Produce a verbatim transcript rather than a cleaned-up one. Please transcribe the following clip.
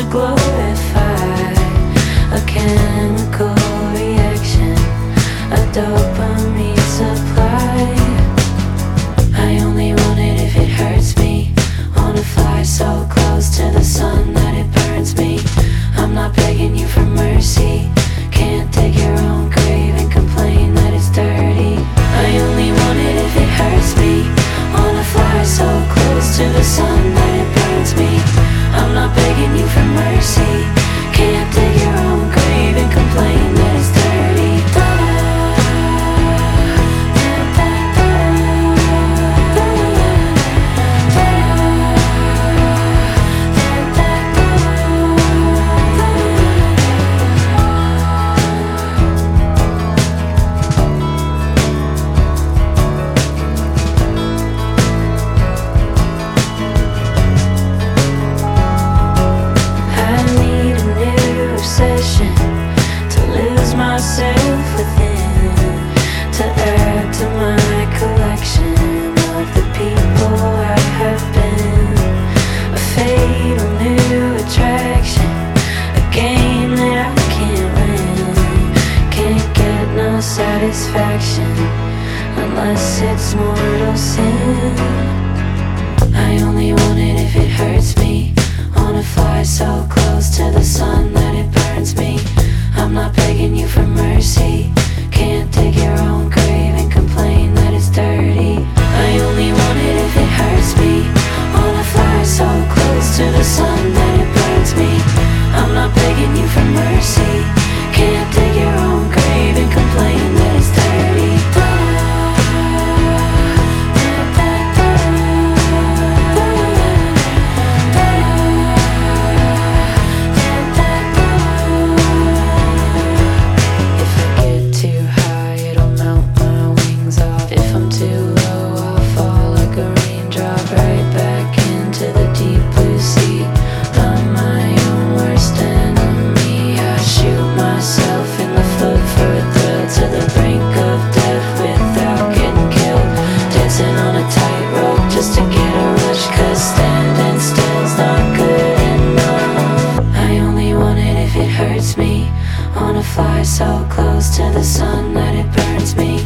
glorify a chemical reaction, a dopamine supply. I only want it if it hurts me. Wanna fly so close to the sun that it burns me. I'm not begging you for mercy. Can't dig your own grave and complain that it's dirty. I only want it if it hurts me. Wanna fly so close to the sun that it burns me. I'm not begging you for mercy. Can't dig your own grave and complain that it's dirty. Myself within to add to my collection of the people I have been. A fatal new attraction, a game that I can't win. Can't get no satisfaction unless it's mortal sin. I only want it if it hurts me. Wanna fly so close to the sun that it burns me. I'm not begging you for mercy. Can't dig your own grave and complain that it's dirty. I only want it if it hurts me. Wanna fly so close to the sun that it burns me. I'm not begging you for mercy. Can't dig your own grave and complain that it's dirty. Just to get a rush, cause standing still's not good enough. I only want it if it hurts me. Wanna fly so close to the sun that it burns me.